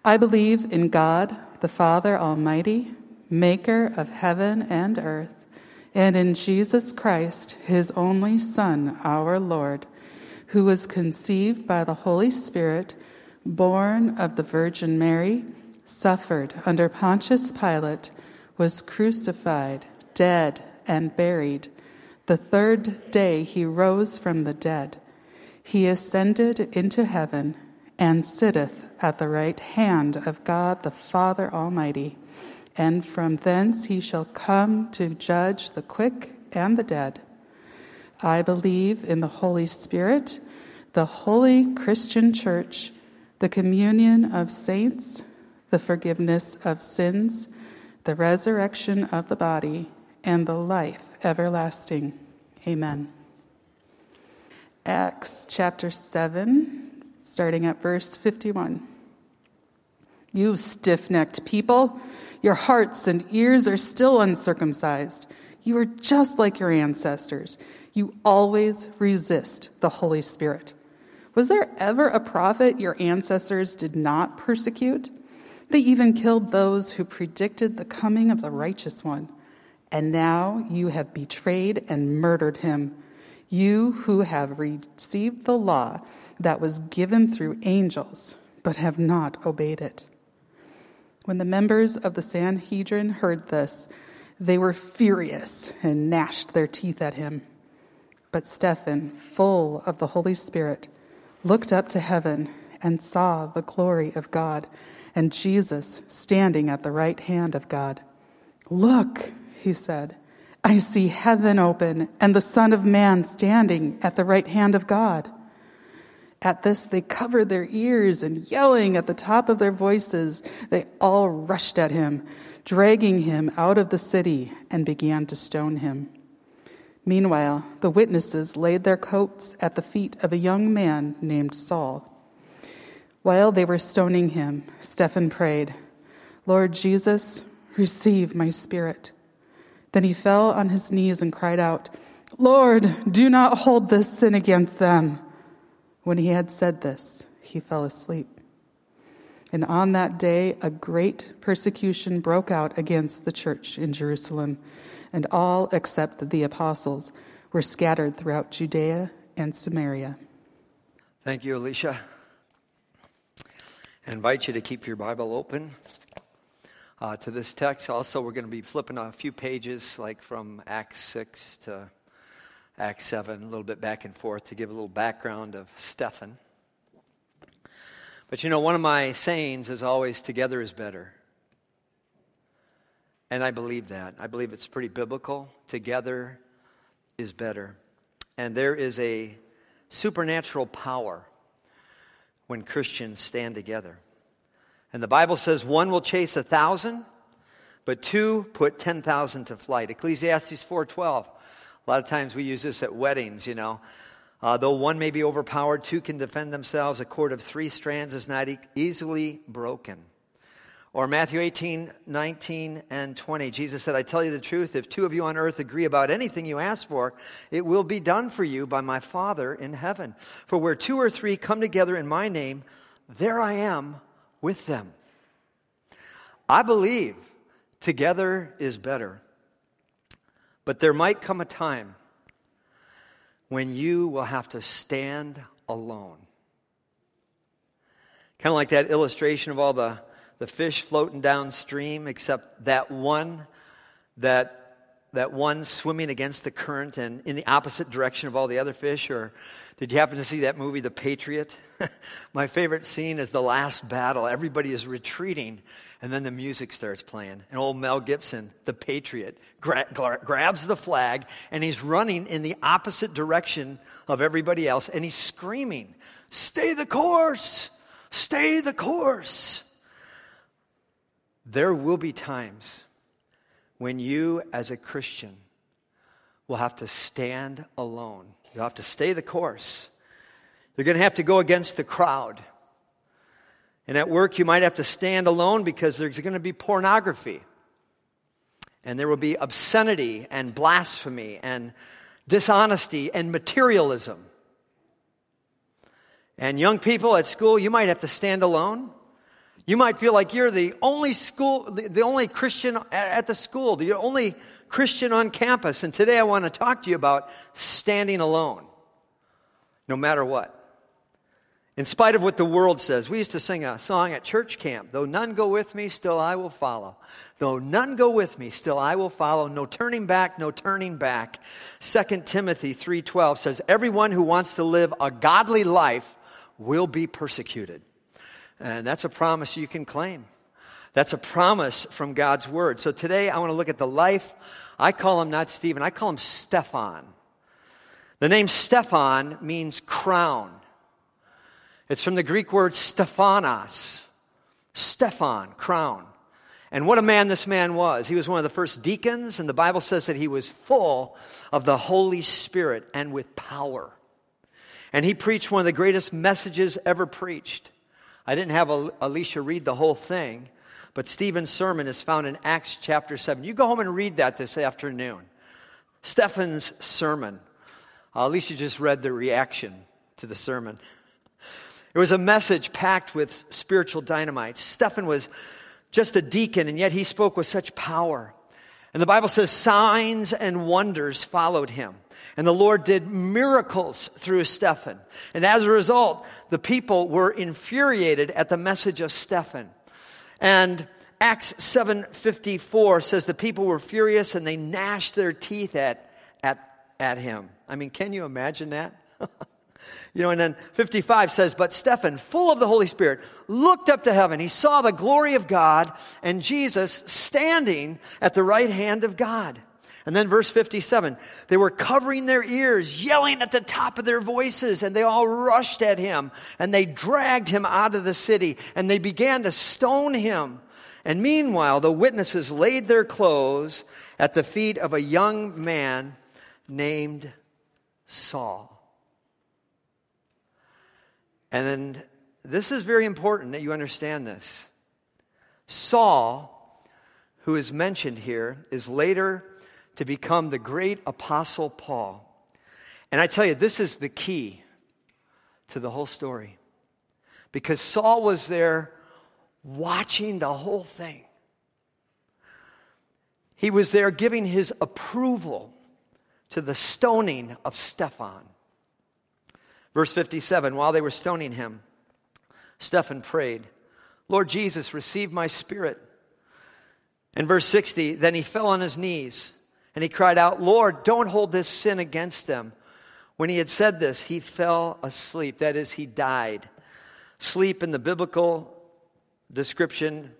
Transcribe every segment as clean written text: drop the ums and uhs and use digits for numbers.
I believe in God, the Father Almighty, maker of heaven and earth, and in Jesus Christ, his only Son, our Lord, who was conceived by the Holy Spirit, born of the Virgin Mary, suffered under Pontius Pilate, was crucified, dead, and buried. The third day he rose from the dead. He ascended into heaven and sitteth at the right hand of God the Father Almighty. And from thence he shall come to judge the quick and the dead. I believe in the Holy Spirit, the holy Christian church, the communion of saints, the forgiveness of sins, the resurrection of the body, and the life everlasting. Amen. Acts chapter 7, starting at verse 51. You stiff-necked people, your hearts and ears are still uncircumcised. You are just like your ancestors. You always resist the Holy Spirit. Was there ever a prophet your ancestors did not persecute? They even killed those who predicted the coming of the righteous one. And now you have betrayed and murdered him. You who have received the law that was given through angels, but have not obeyed it. When the members of the Sanhedrin heard this, they were furious and gnashed their teeth at him. But Stephen, full of the Holy Spirit, looked up to heaven and saw the glory of God and Jesus standing at the right hand of God. Look, he said, I see heaven open and the Son of Man standing at the right hand of God. At this, they covered their ears and yelling at the top of their voices, they all rushed at him, dragging him out of the city and began to stone him. Meanwhile, the witnesses laid their coats at the feet of a young man named Saul. While they were stoning him, Stephen prayed, Lord Jesus, receive my spirit. Then he fell on his knees and cried out, Lord, do not hold this sin against them. When he had said this, he fell asleep. And on that day, a great persecution broke out against the church in Jerusalem, and all except the apostles were scattered throughout Judea and Samaria. Thank you, Alicia. I invite you to keep your Bible open to this text. Also, we're going to be flipping a few pages, like from Acts 6 to Acts 7, a little bit back and forth to give a little background of Stephen. But you know, one of my sayings is always, together is better. And I believe that. I believe it's pretty biblical. Together is better. And there is a supernatural power when Christians stand together. And the Bible says one will chase 1,000, but two put 10,000 to flight. Ecclesiastes 4:12. A lot of times we use this at weddings, you know. Though one may be overpowered, two can defend themselves. A cord of 3 strands is not easily broken. Or Matthew 18:19 and 20. Jesus said, I tell you the truth, if 2 of you on earth agree about anything you ask for, it will be done for you by my Father in heaven. For where 2 or 3 come together in my name, there I am with them. I believe together is better. But there might come a time when you will have to stand alone. Kind of like that illustration of all the fish floating downstream, except that one swimming against the current and in the opposite direction of all the other fish. Or did you happen to see that movie, The Patriot? My favorite scene is the last battle. Everybody is retreating, and then the music starts playing. And old Mel Gibson, the Patriot, grabs the flag, and he's running in the opposite direction of everybody else, and he's screaming, "Stay the course! Stay the course!" There will be times when you, as a Christian, will have to stand alone. You'll have to stay the course. You're going to have to go against the crowd. And at work, you might have to stand alone because there's going to be pornography. And there will be obscenity and blasphemy and dishonesty and materialism. And young people at school, you might have to stand alone. You might feel like you're the only Christian at the school, the only Christian on campus. And today I want to talk to you about standing alone, no matter what. In spite of what the world says. We used to sing a song at church camp. Though none go with me, still I will follow. Though none go with me, still I will follow. No turning back, no turning back. 2 Timothy 3:12 says, everyone who wants to live a godly life will be persecuted. And that's a promise you can claim. That's a promise from God's word. So today I want to look at the life. I call him not Stephen, I call him Stephan. The name Stephan means crown. It's from the Greek word Stephanos. Stephan, crown. And what a man this man was. He was one of the first deacons, and the Bible says that he was full of the Holy Spirit and with power. And he preached one of the greatest messages ever preached. I didn't have Alicia read the whole thing, but Stephen's sermon is found in Acts chapter 7. You go home and read that this afternoon. Stephen's sermon. Alicia just read the reaction to the sermon. It was a message packed with spiritual dynamite. Stephan was just a deacon, and yet he spoke with such power. And the Bible says signs and wonders followed him. And the Lord did miracles through Stephan. And as a result, the people were infuriated at the message of Stephan. And Acts 7:54 says the people were furious and they gnashed their teeth at him. I mean, can you imagine that? And then 55 says, but Stephan, full of the Holy Spirit, looked up to heaven. He saw the glory of God and Jesus standing at the right hand of God. And then verse 57, they were covering their ears, yelling at the top of their voices, and they all rushed at him, and they dragged him out of the city, and they began to stone him. And meanwhile, the witnesses laid their clothes at the feet of a young man named Saul. And then this is very important that you understand this. Saul, who is mentioned here, is later to become the great apostle Paul. And I tell you, this is the key to the whole story. Because Saul was there watching the whole thing. He was there giving his approval to the stoning of Stephan. Verse 57, while they were stoning him, Stephan prayed, Lord Jesus, receive my spirit. And verse 60, then he fell on his knees and he cried out, Lord, don't hold this sin against them. When he had said this, he fell asleep. That is, he died. Sleep in the biblical description,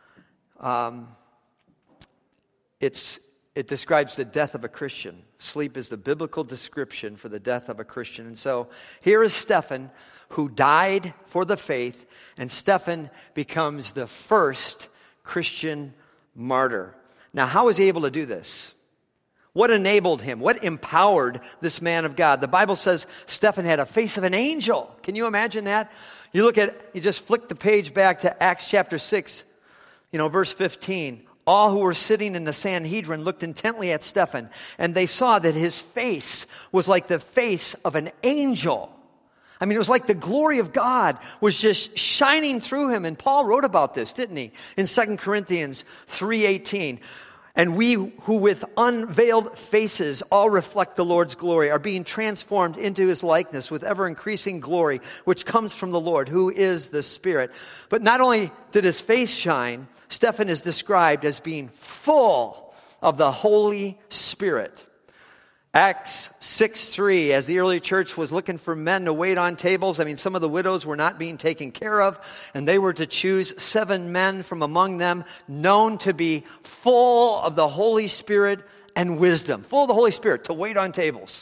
it describes the death of a Christian. Sleep is the biblical description for the death of a Christian. And so here is Stephan, who died for the faith, and Stephan becomes the first Christian martyr. Now, how was he able to do this? What enabled him? What empowered this man of God? The Bible says Stephan had a face of an angel. Can you imagine that? You just flick the page back to Acts chapter 6, verse 15. All who were sitting in the Sanhedrin looked intently at Stephan, and they saw that his face was like the face of an angel. I mean, it was like the glory of God was just shining through him. And Paul wrote about this, didn't he? In 2 Corinthians 3:18. And we who with unveiled faces all reflect the Lord's glory are being transformed into his likeness with ever-increasing glory, which comes from the Lord, who is the Spirit. But not only did his face shine, Stephan is described as being full of the Holy Spirit. Acts 6:3, as the early church was looking for men to wait on tables, some of the widows were not being taken care of, and they were to choose 7 men from among them known to be full of the Holy Spirit and wisdom. Full of the Holy Spirit to wait on tables.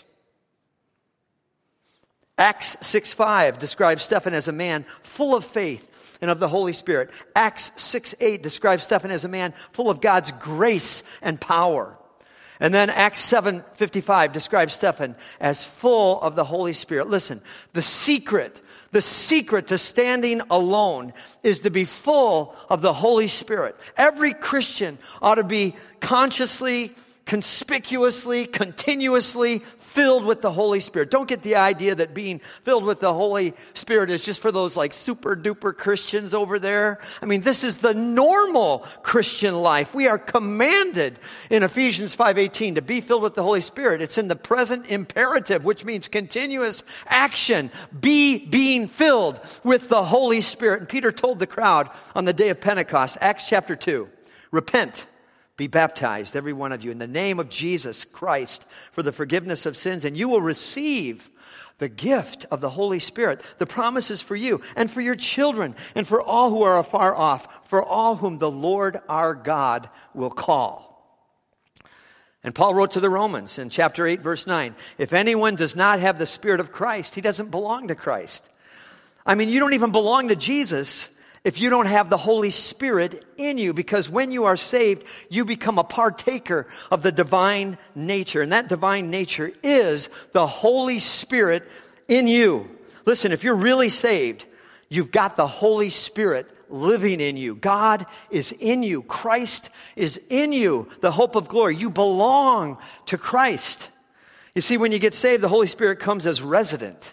Acts 6:5 describes Stephan as a man full of faith and of the Holy Spirit. Acts 6:8 describes Stephan as a man full of God's grace and power. And then Acts 7:55 describes Stephan as full of the Holy Spirit. Listen, the secret to standing alone is to be full of the Holy Spirit. Every Christian ought to be consciously conspicuously, continuously filled with the Holy Spirit. Don't get the idea that being filled with the Holy Spirit is just for those like super duper Christians over there. I mean, this is the normal Christian life. We are commanded in Ephesians 5:18 to be filled with the Holy Spirit. It's in the present imperative, which means continuous action. Be being filled with the Holy Spirit. And Peter told the crowd on the day of Pentecost, Acts chapter 2, repent. Be baptized, every one of you, in the name of Jesus Christ for the forgiveness of sins, and you will receive the gift of the Holy Spirit. The promise is for you and for your children and for all who are afar off, for all whom the Lord our God will call. And Paul wrote to the Romans in chapter 8, verse 9, if anyone does not have the Spirit of Christ, he doesn't belong to Christ. I mean, you don't even belong to Jesus if you don't have the Holy Spirit in you, because when you are saved, you become a partaker of the divine nature. And that divine nature is the Holy Spirit in you. Listen, if you're really saved, you've got the Holy Spirit living in you. God is in you. Christ is in you, the hope of glory. You belong to Christ. You see, when you get saved, the Holy Spirit comes as resident.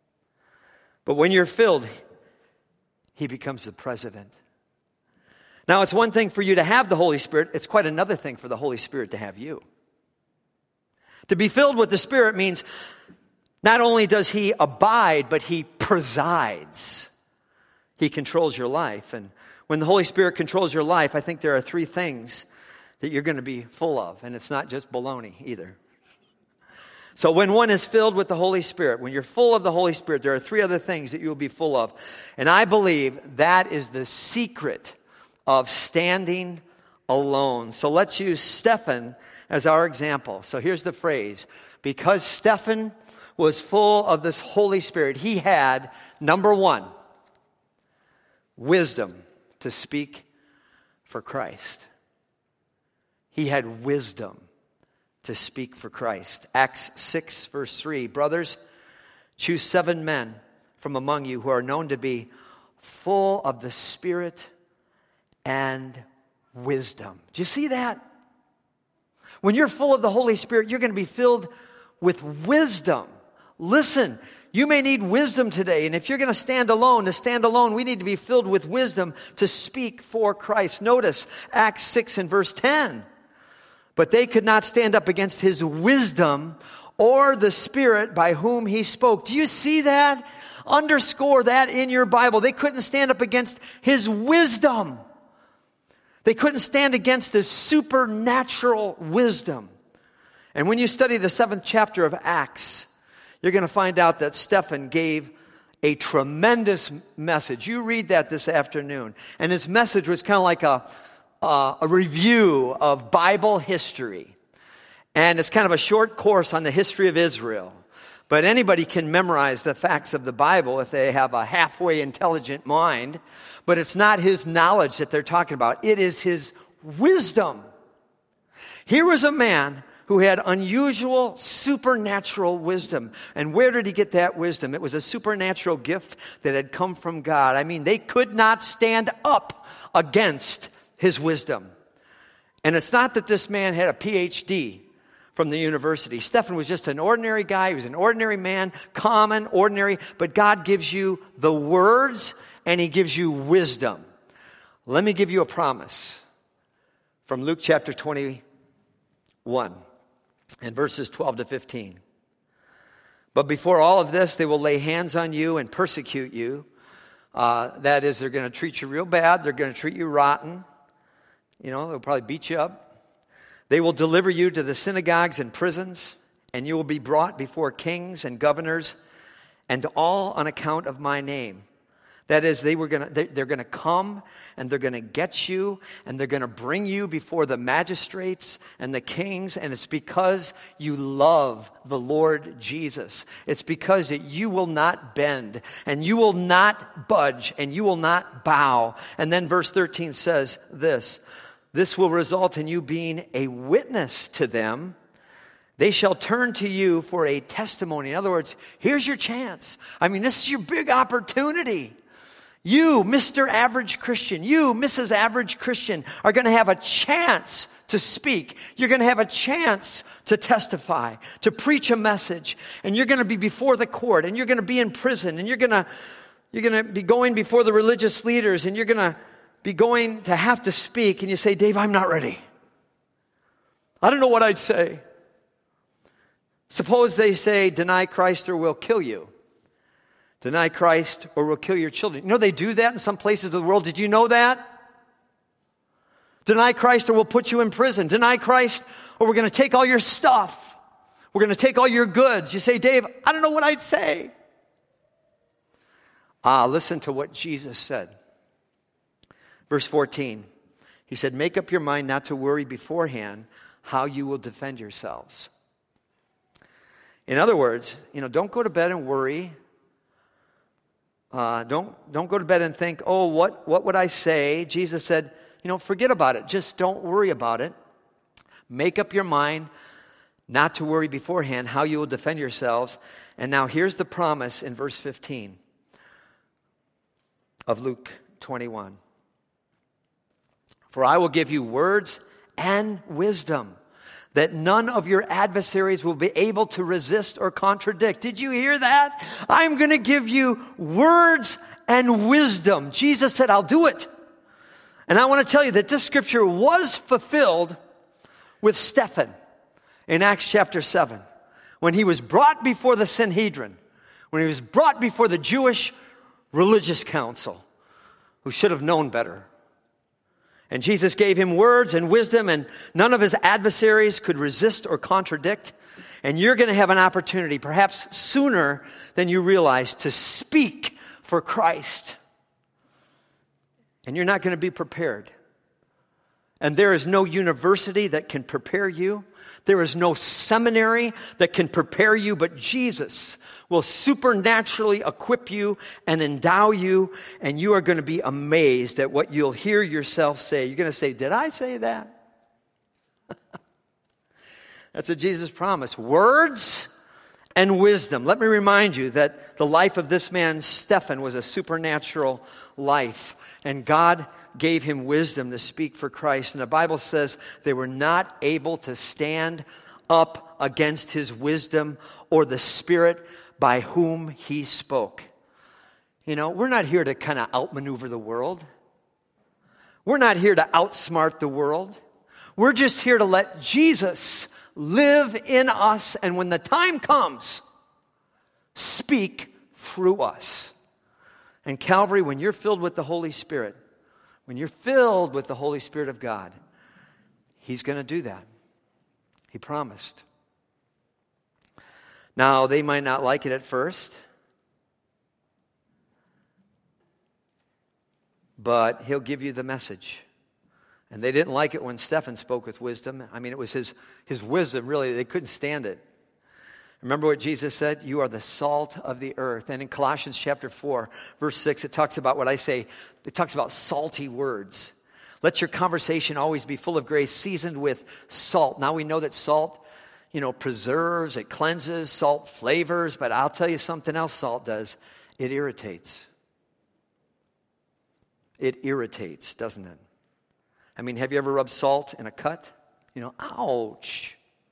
But when you're filled, He becomes the president. Now, it's one thing for you to have the Holy Spirit. It's quite another thing for the Holy Spirit to have you. To be filled with the Spirit means not only does He abide, but He presides. He controls your life. And when the Holy Spirit controls your life, I think there are three things that you're going to be full of. And it's not just baloney either. So when one is filled with the Holy Spirit, when you're full of the Holy Spirit, there are three other things that you'll be full of. And I believe that is the secret of standing alone. So let's use Stephen as our example. So here's the phrase. Because Stephen was full of this Holy Spirit, he had, number one, wisdom to speak for Christ. He had wisdom to speak for Christ. Acts 6, verse 3. Brothers, choose 7 men from among you who are known to be full of the Spirit and wisdom. Do you see that? When you're full of the Holy Spirit, you're going to be filled with wisdom. Listen, you may need wisdom today, and if you're going to stand alone, we need to be filled with wisdom to speak for Christ. Notice Acts 6 and verse 10. But they could not stand up against His wisdom or the Spirit by whom He spoke. Do you see that? Underscore that in your Bible. They couldn't stand up against His wisdom. They couldn't stand against this supernatural wisdom. And when you study the 7th chapter of Acts, you're going to find out that Stephen gave a tremendous message. You read that this afternoon. And his message was kind of like a review of Bible history. And it's kind of a short course on the history of Israel. But anybody can memorize the facts of the Bible if they have a halfway intelligent mind. But it's not his knowledge that they're talking about. It is his wisdom. Here was a man who had unusual supernatural wisdom. And where did he get that wisdom? It was a supernatural gift that had come from God. I mean, they could not stand up against His wisdom. And it's not that this man had a PhD from the university. Stephen was just an ordinary guy. He was an ordinary man, common, ordinary. But God gives you the words and He gives you wisdom. Let me give you a promise from Luke chapter 21 and verses 12 to 15. But before all of this, they will lay hands on you and persecute you. That is, they're going to treat you real bad. They're going to treat you rotten. You know, they'll probably beat you up. They will deliver you to the synagogues and prisons, and you will be brought before kings and governors, and all on account of my name. That is, they're going to come, and they're going to get you, and they're going to bring you before the magistrates and the kings, and it's because you love the Lord Jesus. It's because that you will not bend, and you will not budge, and you will not bow. And then verse 13 says this will result in you being a witness to them. They shall turn to you for a testimony. In other words, here's your chance. I mean, this is your big opportunity. You, Mr. Average Christian, you, Mrs. Average Christian, are going to have a chance to speak. You're going to have a chance to testify, to preach a message. And you're going to be before the court, and you're going to be in prison, and you're going to be going before the religious leaders, and you're going to be going to have to speak. And you say, Dave, I'm not ready. I don't know what I'd say. Suppose they say, deny Christ or we'll kill you. Deny Christ or we'll kill your children. You know they do that in some places of the world. Did you know that? Deny Christ or we'll put you in prison. Deny Christ or we're going to take all your stuff. We're going to take all your goods. You say, Dave, I don't know what I'd say. Listen to what Jesus said. Verse 14. He said, make up your mind not to worry beforehand how you will defend yourselves. In other words, don't go to bed and worry. Don't go to bed and think, oh, what would I say? Jesus said, forget about it. Just don't worry about it. Make up your mind not to worry beforehand how you will defend yourselves. And now here's the promise in verse 15 of Luke 21. For I will give you words and wisdom that none of your adversaries will be able to resist or contradict. Did you hear that? I'm going to give you words and wisdom. Jesus said, I'll do it. And I want to tell you that this scripture was fulfilled with Stephen in Acts chapter 7. When he was brought before the Sanhedrin, when he was brought before the Jewish religious council, who should have known better. And Jesus gave him words and wisdom, and none of his adversaries could resist or contradict. And you're going to have an opportunity, perhaps sooner than you realize, to speak for Christ. And you're not going to be prepared. And there is no university that can prepare you. There is no seminary that can prepare you, but Jesus will supernaturally equip you and endow you, and you are going to be amazed at what you'll hear yourself say. You're going to say, did I say that? That's what Jesus promised. Words and wisdom. Let me remind you that the life of this man, Stephen, was a supernatural life. And God gave him wisdom to speak for Christ. And the Bible says they were not able to stand up against his wisdom or the Spirit by whom he spoke. We're not here to kind of outmaneuver the world. We're not here to outsmart the world. We're just here to let Jesus live in us, and when the time comes, speak through us. And Calvary, when you're filled with the Holy Spirit, when you're filled with the Holy Spirit of God, He's going to do that. He promised. Now, they might not like it at first, but He'll give you the message. And they didn't like it when Stephen spoke with wisdom. I mean, it was his wisdom, really. They couldn't stand it. Remember what Jesus said? You are the salt of the earth. And in Colossians chapter 4, verse 6, it talks about what I say. It talks about salty words. Let your conversation always be full of grace, seasoned with salt. Now we know that salt, preserves, it cleanses, salt flavors. But I'll tell you something else salt does. It irritates. It irritates, doesn't it? I mean, have you ever rubbed salt in a cut? Ouch.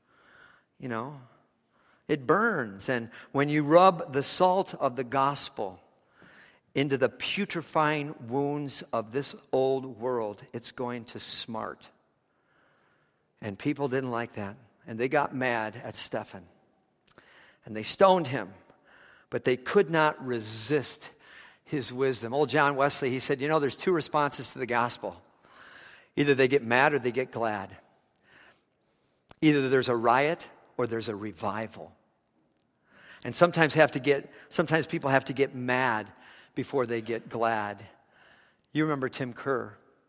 It burns. And when you rub the salt of the gospel into the putrefying wounds of this old world, it's going to smart. And people didn't like that. And they got mad at Stephen. And they stoned him. But they could not resist his wisdom. Old John Wesley, he said, there's two responses to the gospel. Either they get mad or they get glad. Either there's a riot or there's a revival. And sometimes people have to get mad before they get glad. You remember Tim Kerr.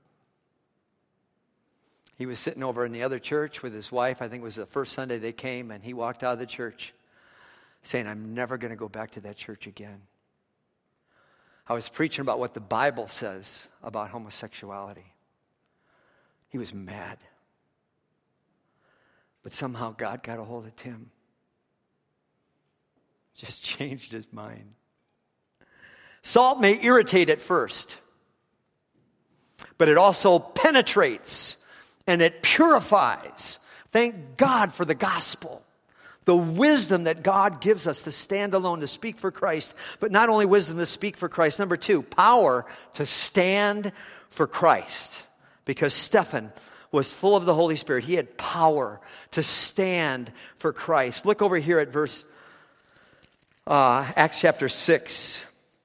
He was sitting over in the other church with his wife. I think it was the first Sunday they came, and he walked out of the church saying, I'm never going to go back to that church again. I was preaching about what the Bible says about homosexuality. He was mad. But somehow God got a hold of Tim. Just changed his mind. Salt may irritate at first, but it also penetrates and it purifies. Thank God for the gospel. The wisdom that God gives us to stand alone, to speak for Christ. But not only wisdom to speak for Christ. Number 2, power to stand for Christ. Because Stephen was full of the Holy Spirit. He had power to stand for Christ. Look over here at Acts chapter 6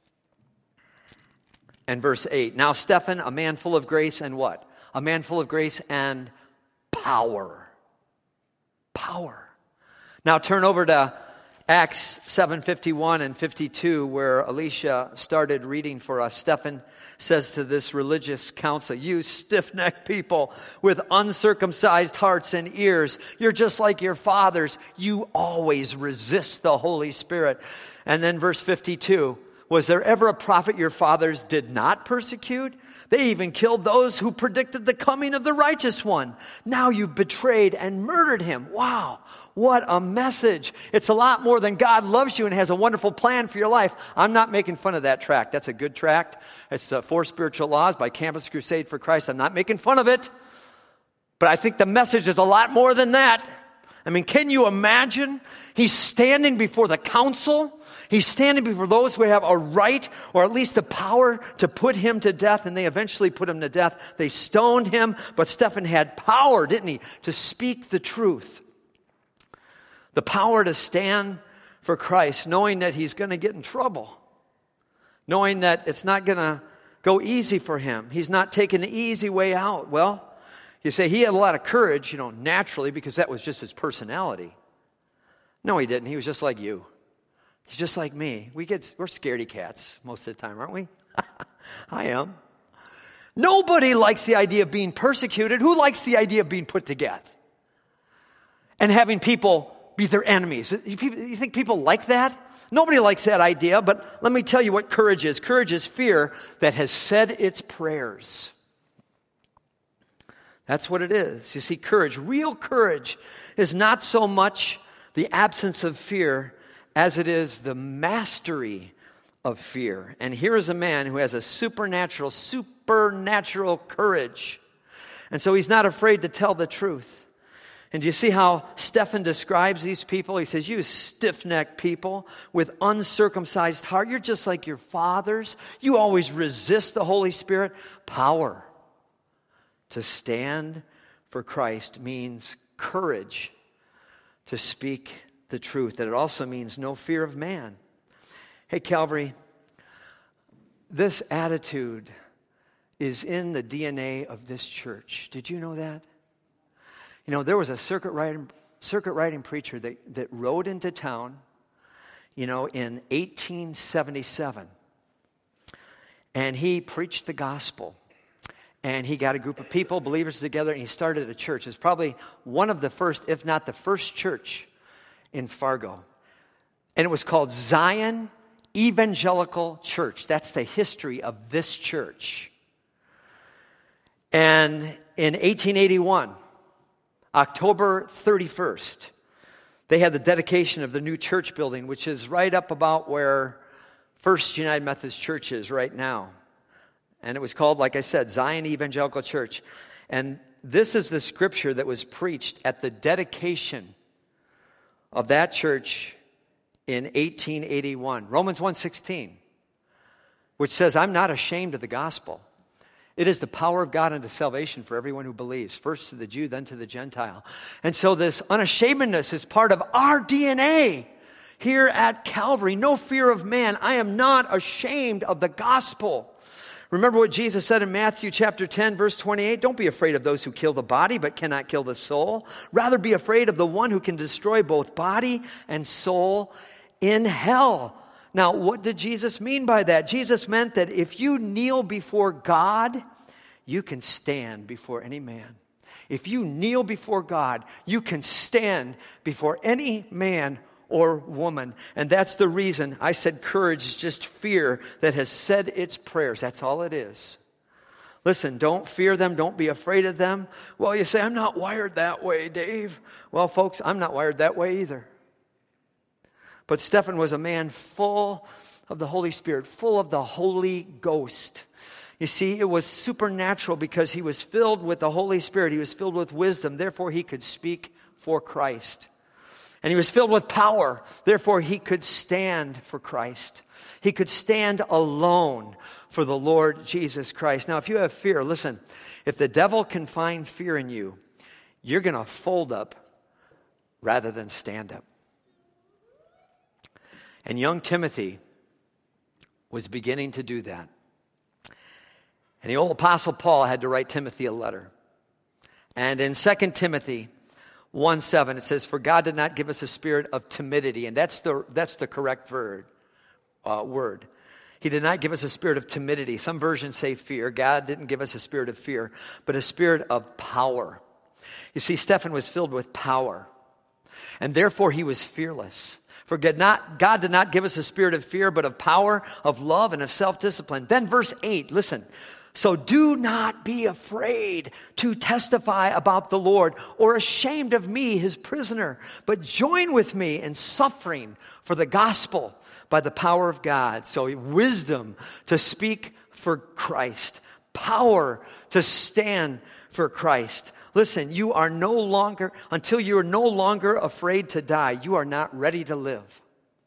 and verse 8. Now Stephen, a man full of grace and what? A man full of grace and power. Power. Now turn over to Acts 7:51 and 52, where Alicia started reading for us. Stephen says to this religious council, you stiff-necked people with uncircumcised hearts and ears, you're just like your fathers. You always resist the Holy Spirit. And then verse 52, was there ever a prophet your fathers did not persecute? They even killed those who predicted the coming of the righteous one. Now you've betrayed and murdered him. Wow, what a message. It's a lot more than God loves you and has a wonderful plan for your life. I'm not making fun of that tract. That's a good tract. It's 4 Spiritual Laws by Campus Crusade for Christ. I'm not making fun of it. But I think the message is a lot more than that. I mean, can you imagine? He's standing before the council. He's standing before those who have a right or at least the power to put him to death, and they eventually put him to death. They stoned him, but Stephen had power, didn't he, to speak the truth. The power to stand for Christ, knowing that he's going to get in trouble, knowing that it's not going to go easy for him. He's not taking the easy way out. Well, you say he had a lot of courage, naturally, because that was just his personality. No, he didn't. He was just like you. He's just like me. We're scaredy cats most of the time, aren't we? I am. Nobody likes the idea of being persecuted. Who likes the idea of being put to death? And having people be their enemies. You think people like that? Nobody likes that idea, but let me tell you what courage is. Courage is fear that has said its prayers. That's what it is. You see, courage, real courage, is not so much the absence of fear as it is the mastery of fear. And here is a man who has a supernatural courage. And so he's not afraid to tell the truth. And do you see how Stephen describes these people? He says, you stiff-necked people with uncircumcised heart, you're just like your fathers. You always resist the Holy Spirit. Power to stand for Christ means courage to speak the truth. And it also means no fear of man. Hey, Calvary, this attitude is in the DNA of this church. Did you know that? There was a circuit riding preacher that rode into town, in 1877. And he preached the gospel. And he got a group of people, believers together, and he started a church. It's probably one of the first, if not the first church in Fargo. And it was called Zion Evangelical Church. That's the history of this church. And in 1881, October 31st, they had the dedication of the new church building, which is right up about where First United Methodist Church is right now. And it was called, like I said, Zion Evangelical Church. And this is the scripture that was preached at the dedication of that church in 1881. Romans 1:16, which says, I'm not ashamed of the gospel. It is the power of God unto salvation for everyone who believes, first to the Jew, then to the Gentile. And so this unashamedness is part of our DNA here at Calvary. No fear of man. I am not ashamed of the gospel. Remember what Jesus said in Matthew chapter 10, verse 28? Don't be afraid of those who kill the body but cannot kill the soul. Rather be afraid of the one who can destroy both body and soul in hell. Now, what did Jesus mean by that? Jesus meant that if you kneel before God, you can stand before any man. If you kneel before God, you can stand before any man or woman. And that's the reason I said courage is just fear that has said its prayers. That's all it is. Listen, don't fear them. Don't be afraid of them. Well, you say, I'm not wired that way, Dave. Well, folks, I'm not wired that way either. But Stephen was a man full of the Holy Spirit, full of the Holy Ghost. You see, it was supernatural because he was filled with the Holy Spirit. He was filled with wisdom. Therefore, he could speak for Christ. And he was filled with power. Therefore, he could stand for Christ. He could stand alone for the Lord Jesus Christ. Now, if you have fear, listen, if the devil can find fear in you, you're going to fold up rather than stand up. And young Timothy was beginning to do that. And the old Apostle Paul had to write Timothy a letter. And in 2 Timothy 1:7, it says, "For God did not give us a spirit of timidity." And that's the correct word. He did not give us a spirit of timidity. Some versions say fear. God didn't give us a spirit of fear, but a spirit of power. You see, Stephen was filled with power. And therefore he was fearless. For God did not give us a spirit of fear, but of power, of love, and of self-discipline. Then verse 8, listen. "So do not be afraid to testify about the Lord, or ashamed of me, his prisoner, but join with me in suffering for the gospel by the power of God." So wisdom to speak for Christ, power to stand for Christ. Listen, you are no longer, until you are no longer afraid to die, you are not ready to live.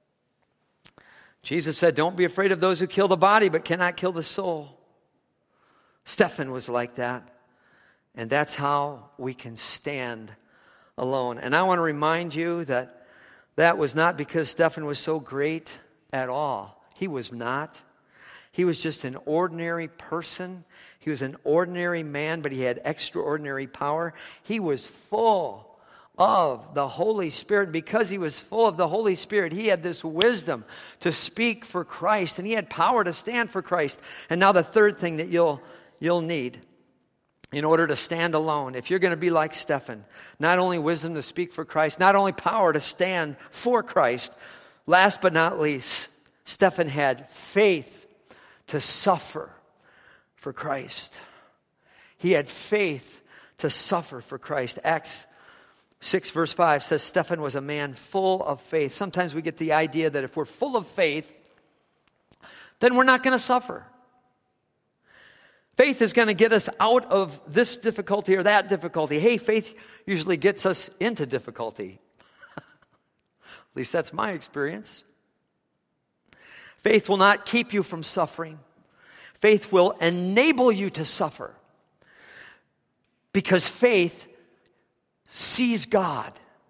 Jesus said, "Don't be afraid of those who kill the body, but cannot kill the soul." Stephen was like that. And that's how we can stand alone. And I want to remind you that that was not because Stephen was so great at all. He was not. He was just an ordinary person. He was an ordinary man, but he had extraordinary power. He was full of the Holy Spirit. Because he was full of the Holy Spirit, he had this wisdom to speak for Christ, and he had power to stand for Christ. And now the third thing that you'll need in order to stand alone, if you're going to be like Stephen, not only wisdom to speak for Christ, not only power to stand for Christ, last but not least, Stephen had faith to suffer for Christ. He had faith to suffer for Christ. Acts 6 verse 5 says Stephen was a man full of faith. Sometimes we get the idea that if we're full of faith, then we're not going to suffer. Faith is going to get us out of this difficulty or that difficulty. Hey, faith usually gets us into difficulty. At least that's my experience. Faith will not keep you from suffering. Faith will enable you to suffer. Because faith sees God.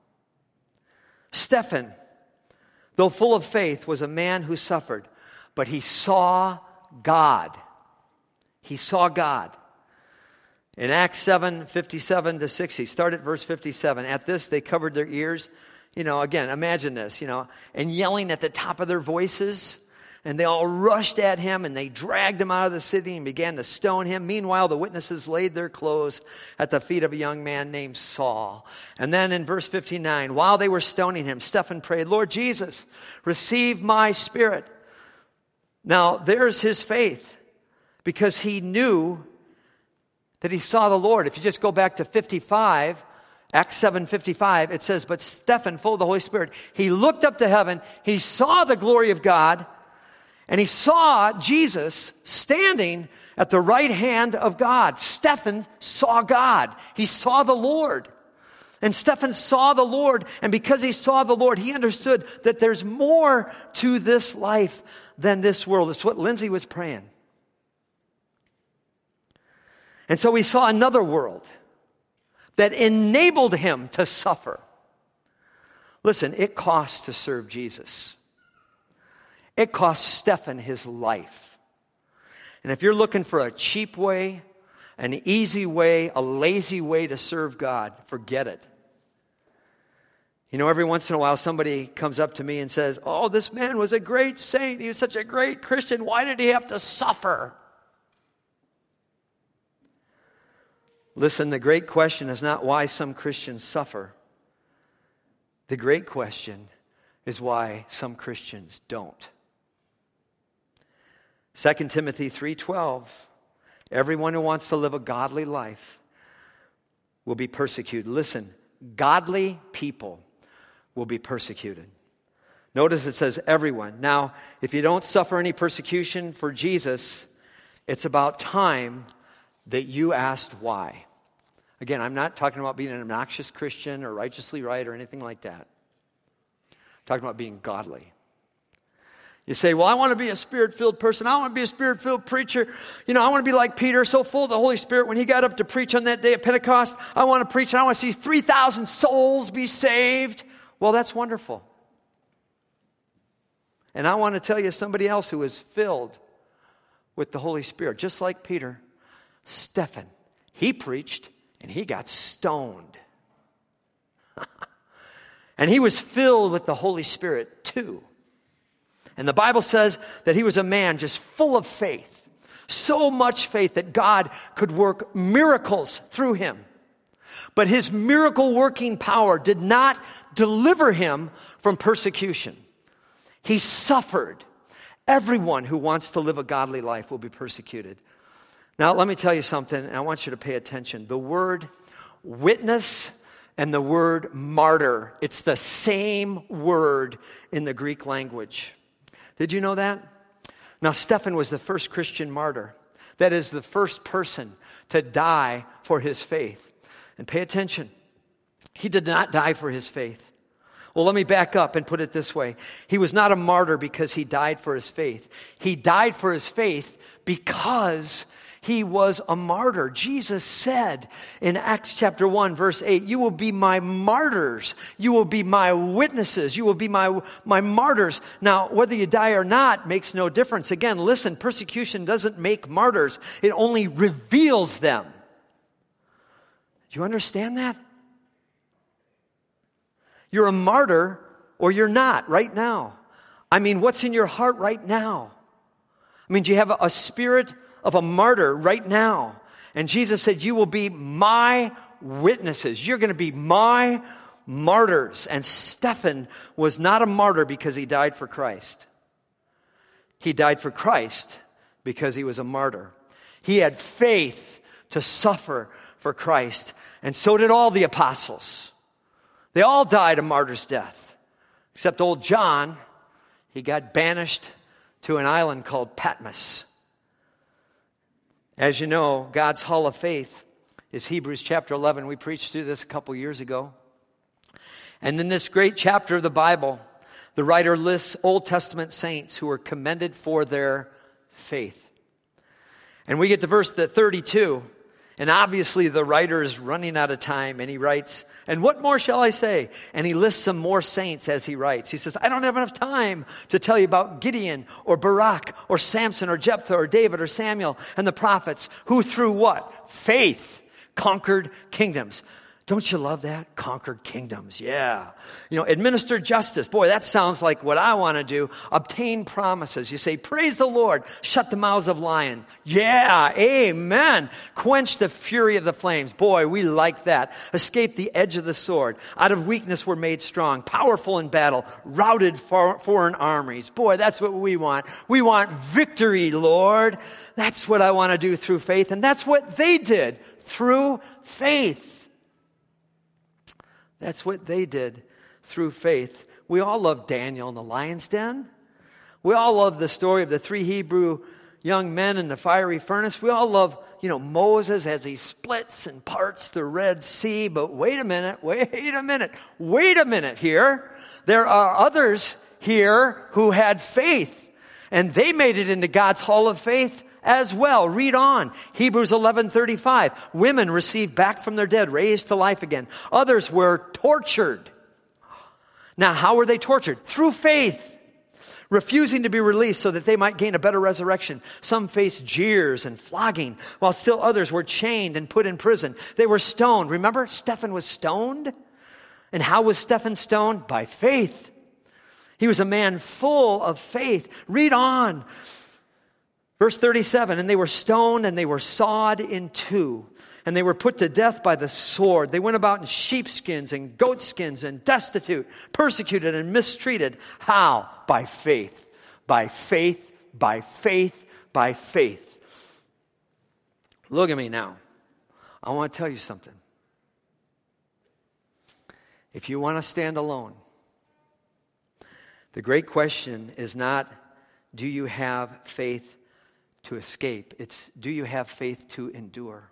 Stephen, though full of faith, was a man who suffered, but he saw God. He saw God. In Acts 7:57-60, start at verse 57. At this, they covered their ears. Again, imagine this, and yelling at the top of their voices. And they all rushed at him, and they dragged him out of the city and began to stone him. Meanwhile, the witnesses laid their clothes at the feet of a young man named Saul. And then in verse 59, while they were stoning him, Stephen prayed, "Lord Jesus, receive my spirit." Now, there's his faith, because he knew that he saw the Lord. If you just go back to 55, Acts 7:55, it says, "But Stephen, full of the Holy Spirit, he looked up to heaven, he saw the glory of God, and he saw Jesus standing at the right hand of God." Stephen saw God. He saw the Lord. And Stephen saw the Lord, and because he saw the Lord, he understood that there's more to this life than this world. It's what Lindsay was praying. And so he saw another world that enabled him to suffer. Listen, it costs to serve Jesus. It cost Stephen his life. And if you're looking for a cheap way, an easy way, a lazy way to serve God, forget it. Every once in a while somebody comes up to me and says, "Oh, this man was a great saint. He was such a great Christian. Why did he have to suffer?" Listen, the great question is not why some Christians suffer. The great question is why some Christians don't. 2 Timothy 3:12, everyone who wants to live a godly life will be persecuted. Listen, godly people will be persecuted. Notice it says everyone. Now, if you don't suffer any persecution for Jesus, it's about time that you asked why. Again, I'm not talking about being an obnoxious Christian or righteously right or anything like that. I'm talking about being godly. You say, well, I want to be a Spirit-filled person. I want to be a Spirit-filled preacher. I want to be like Peter, so full of the Holy Spirit. When he got up to preach on that day of Pentecost, I want to preach and I want to see 3,000 souls be saved. Well, that's wonderful. And I want to tell you somebody else who is filled with the Holy Spirit, just like Peter, Stephen. He preached and he got stoned. And he was filled with the Holy Spirit too. And the Bible says that he was a man just full of faith. So much faith that God could work miracles through him. But his miracle working power did not deliver him from persecution. He suffered. Everyone who wants to live a godly life will be persecuted. Now, let me tell you something, and I want you to pay attention. The word witness and the word martyr, it's the same word in the Greek language. Did you know that? Now, Stephen was the first Christian martyr. That is the first person to die for his faith. And pay attention. He did not die for his faith. Well, let me back up and put it this way. He was not a martyr because he died for his faith. He died for his faith because he was a martyr. Jesus said in Acts chapter 1, verse 8, you will be my martyrs. You will be my witnesses. You will be my martyrs. Now, whether you die or not makes no difference. Again, listen, persecution doesn't make martyrs. It only reveals them. Do you understand that? You're a martyr or you're not right now. I mean, what's in your heart right now? I mean, do you have a spirit of a martyr right now? And Jesus said, you will be my witnesses. You're going to be my martyrs. And Stephen was not a martyr because he died for Christ. He died for Christ because he was a martyr. He had faith to suffer for Christ. And so did all the apostles. They all died a martyr's death. Except old John, he got banished to an island called Patmos. As you know, God's hall of faith is Hebrews chapter 11. We preached through this a couple years ago. And in this great chapter of the Bible, the writer lists Old Testament saints who were commended for their faith. And we get to verse 32. And obviously the writer is running out of time, and he writes, and what more shall I say? And he lists some more saints as he writes. He says, I don't have enough time to tell you about Gideon or Barak or Samson or Jephthah or David or Samuel and the prophets who through what? Faith conquered kingdoms. Don't you love that? Conquered kingdoms. Yeah. Administered justice. Boy, that sounds like what I want to do. Obtain promises. You say, praise the Lord. Shut the mouths of lions. Yeah. Amen. Quench the fury of the flames. Boy, we like that. Escape the edge of the sword. Out of weakness we're made strong. Powerful in battle. Routed foreign armies. Boy, that's what we want. We want victory, Lord. That's what I want to do through faith. And that's what they did through faith. That's what they did through faith. We all love Daniel in the lion's den. We all love the story of the 3 Hebrew young men in the fiery furnace. We all love, Moses as he splits and parts the Red Sea. But wait a minute here. There are others here who had faith, and they made it into God's hall of faith as well. Read on. Hebrews 11:35. Women received back from their dead, raised to life again. Others were tortured. Now, how were they tortured? Through faith. Refusing to be released so that they might gain a better resurrection. Some faced jeers and flogging, while still others were chained and put in prison. They were stoned. Remember, Stephen was stoned? And how was Stephen stoned? By faith. He was a man full of faith. Read on. Verse 37, and they were stoned and they were sawed in two, and they were put to death by the sword. They went about in sheepskins and goatskins and destitute, persecuted and mistreated. How? By faith. By faith, by faith, by faith. Look at me now. I want to tell you something. If you want to stand alone, The great question is not, do you have faith to escape? It's, do you have faith to endure?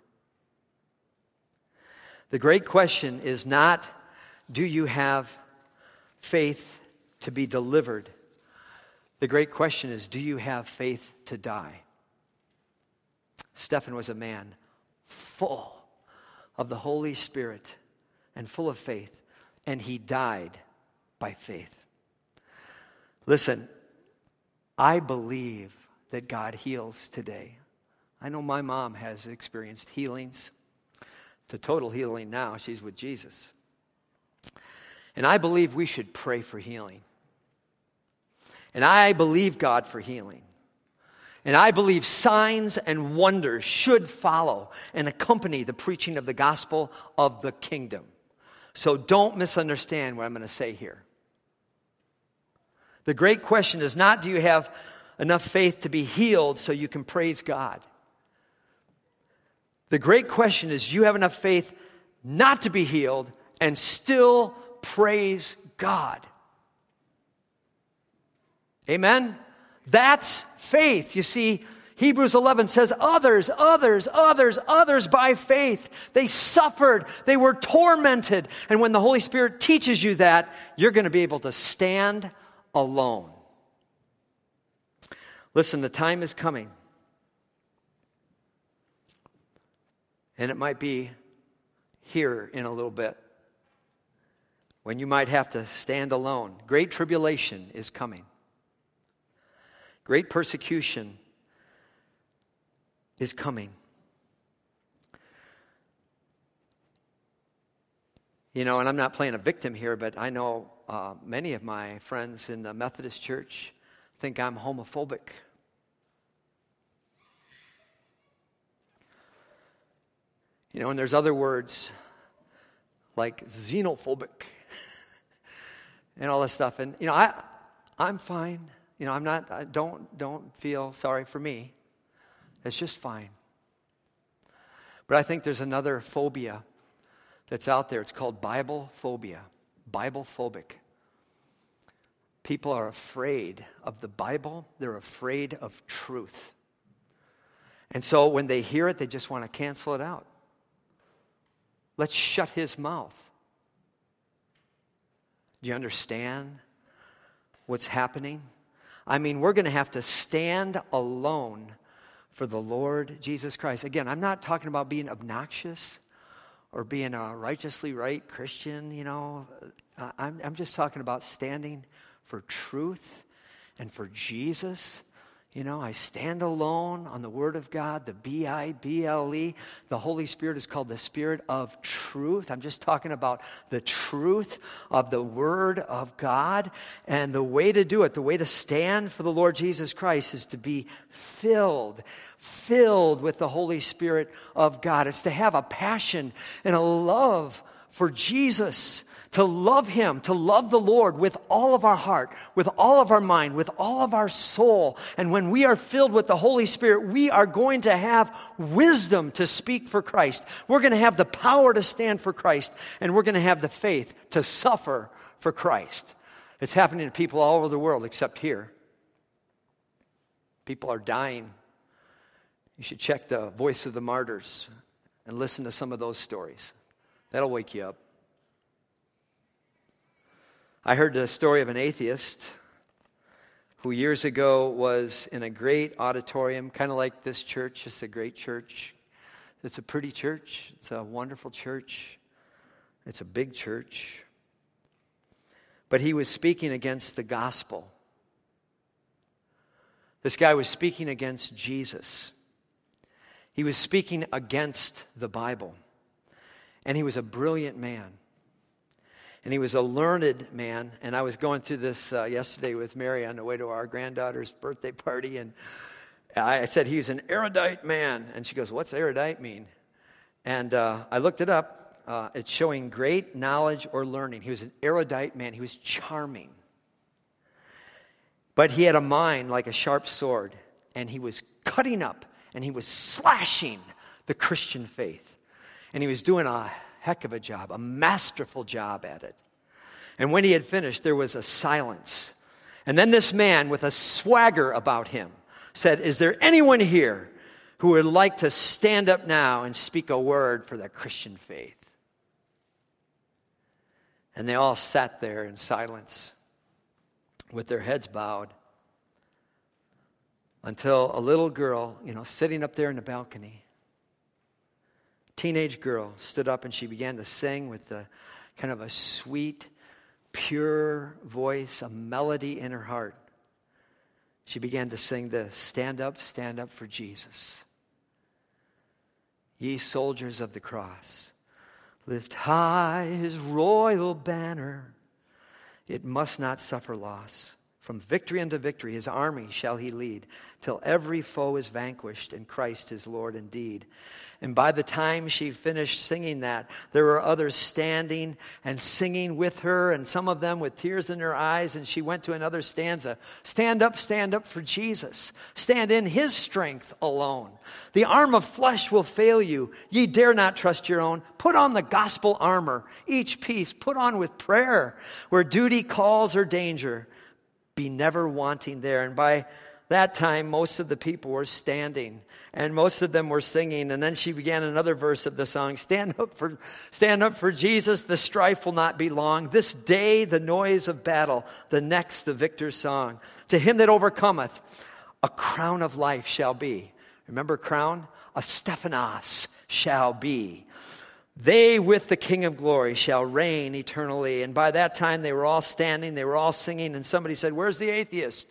The great question is not, do you have faith to be delivered? The great question is, do you have faith to die? Stephen was a man full of the Holy Spirit and full of faith, and he died by faith. Listen, I believe that God heals today. I know my mom has experienced healings, to total healing now. She's with Jesus. And I believe we should pray for healing. And I believe God for healing. And I believe signs and wonders should follow and accompany the preaching of the gospel of the kingdom. So don't misunderstand what I'm going to say here. The great question is not, do you have enough faith to be healed so you can praise God? The great question is, do you have enough faith not to be healed and still praise God? Amen? That's faith. You see, Hebrews 11 says others by faith. They suffered. They were tormented. And when the Holy Spirit teaches you that, you're going to be able to stand alone. Listen, the time is coming. And it might be here in a little bit when you might have to stand alone. Great tribulation is coming. Great persecution is coming. You know, and I'm not playing a victim here, but I know many of my friends in the Methodist Church think I'm homophobic. You know, and there's other words like xenophobic and all this stuff. And, you know, I'm fine. You know, I'm not, don't feel sorry for me. It's just fine. But I think there's another phobia that's out there. It's called Bible phobia. Bible phobic. People are afraid of the Bible. They're afraid of truth. And so when they hear it, they just want to cancel it out. Let's shut his mouth. Do you understand what's happening? I mean, we're going to have to stand alone for the Lord Jesus Christ. Again, I'm not talking about being obnoxious or being a righteously right Christian, you know. I'm just talking about standing for truth and for Jesus. You know, I stand alone on the Word of God, the Bible. The Holy Spirit is called the Spirit of truth. I'm just talking about the truth of the Word of God. And the way to do it, the way to stand for the Lord Jesus Christ is to be filled with the Holy Spirit of God. It's to have a passion and a love for Jesus, to love Him, to love the Lord with all of our heart, with all of our mind, with all of our soul. And when we are filled with the Holy Spirit, we are going to have wisdom to speak for Christ. We're going to have the power to stand for Christ, and we're going to have the faith to suffer for Christ. It's happening to people all over the world except here. People are dying. You should check the Voice of the Martyrs and listen to some of those stories. That'll wake you up. I heard the story of an atheist who years ago was in a great auditorium, kind of like this church. It's a great church. It's a pretty church. It's a wonderful church. It's a big church. But he was speaking against the gospel. This guy was speaking against Jesus. He was speaking against the Bible. And he was a brilliant man. And he was a learned man. And I was going through this yesterday with Mary on the way to our granddaughter's birthday party. And I said, he's an erudite man. And she goes, what's erudite mean? And I looked it up. It's showing great knowledge or learning. He was an erudite man. He was charming. But he had a mind like a sharp sword. And he was cutting up. And he was slashing the Christian faith. And he was doing a heck of a job, a masterful job at it. And when he had finished, there was a silence. And then this man with a swagger about him said, is there anyone here who would like to stand up now and speak a word for the Christian faith? And they all sat there in silence with their heads bowed until a little girl, sitting up there in the balcony, teenage girl, stood up and she began to sing with the kind of a sweet, pure voice, a melody in her heart. She began to sing this, stand up for Jesus. Ye soldiers of the cross, lift high his royal banner. It must not suffer loss. From victory unto victory, his army shall he lead, till every foe is vanquished, and Christ is Lord indeed. And by the time she finished singing that, there were others standing and singing with her, and some of them with tears in their eyes, and she went to another stanza. Stand up for Jesus. Stand in his strength alone. The arm of flesh will fail you. Ye dare not trust your own. Put on the gospel armor, each piece put on with prayer, where duty calls or danger. Be never wanting there. And by that time, most of the people were standing, and most of them were singing. And then she began another verse of the song. Stand up for Jesus. The strife will not be long. This day, the noise of battle. The next, the victor's song. To him that overcometh, a crown of life shall be. Remember crown? A Stephanos shall be. They with the King of glory shall reign eternally. And by that time they were all standing, they were all singing, and somebody said, where's the atheist?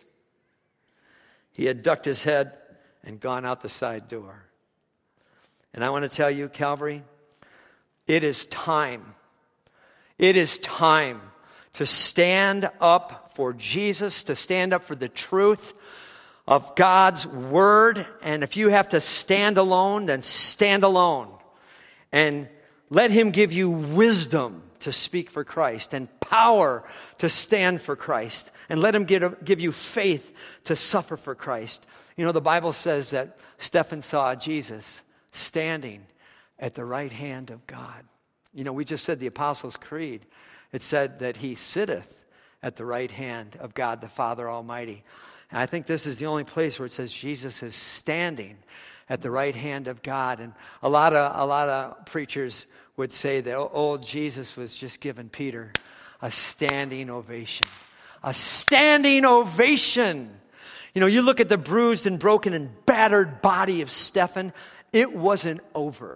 He had ducked his head and gone out the side door. And I want to tell you, Calvary, it is time. It is time to stand up for Jesus, to stand up for the truth of God's word. And if you have to stand alone, then stand alone. And let him give you wisdom to speak for Christ and power to stand for Christ. And let him give you faith to suffer for Christ. The Bible says that Stephen saw Jesus standing at the right hand of God. We just said the Apostles' Creed. It said that he sitteth at the right hand of God the Father Almighty. And I think this is the only place where it says Jesus is standing at the right hand of God. And a lot of preachers would say that old Jesus was just giving Peter a standing ovation. A standing ovation. You look at the bruised and broken and battered body of Stephen. It wasn't over.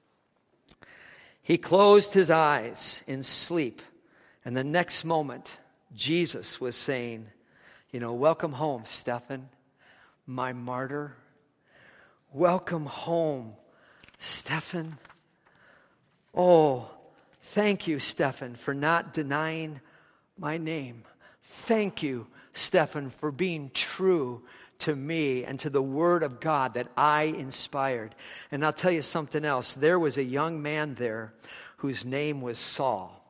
He closed his eyes in sleep. And the next moment, Jesus was saying, welcome home, Stephen, my martyr. Welcome home, Stephen. Oh, thank you, Stephen, for not denying my name. Thank you, Stephen, for being true to me and to the word of God that I inspired. And I'll tell you something else. There was a young man there whose name was Saul.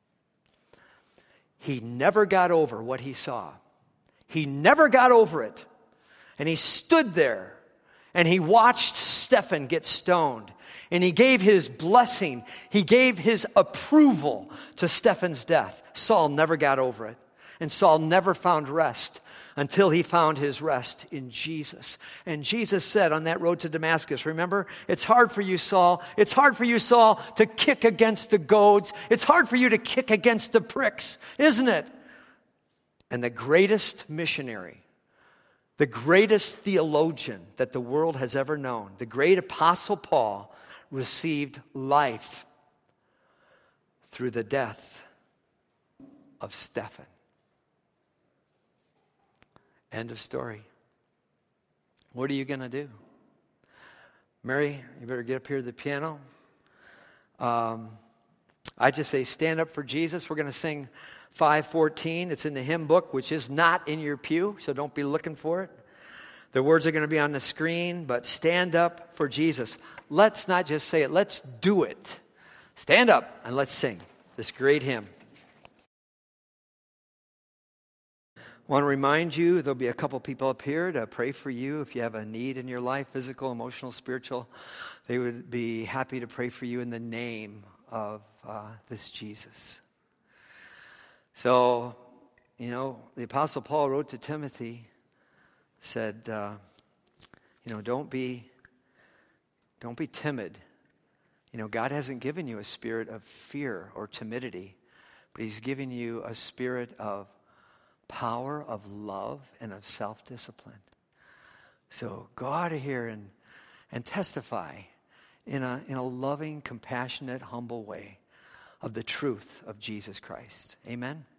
He never got over what he saw. He never got over it. And he stood there and he watched Stephen get stoned. And he gave his blessing. He gave his approval to Stephen's death. Saul never got over it. And Saul never found rest until he found his rest in Jesus. And Jesus said on that road to Damascus, remember, it's hard for you, Saul. It's hard for you, Saul, to kick against the goads. It's hard for you to kick against the pricks, isn't it? And the greatest missionary, the greatest theologian that the world has ever known, the great Apostle Paul, received life through the death of Stephen. End of story. What are you going to do? Mary, you better get up here to the piano. I just say stand up for Jesus. We're going to sing 514. It's in the hymn book, which is not in your pew, so don't be looking for it. The words are going to be on the screen, but stand up for Jesus. Let's not just say it, let's do it. Stand up and let's sing this great hymn. I want to remind you, there'll be a couple people up here to pray for you if you have a need in your life, physical, emotional, spiritual. They would be happy to pray for you in the name of this Jesus. So You know, the Apostle Paul wrote to Timothy, said, don't be timid. You know, God hasn't given you a spirit of fear or timidity, but he's given you a spirit of power, of love, and of self-discipline. So go out of here and testify in a loving, compassionate, humble way of the truth of Jesus Christ. Amen?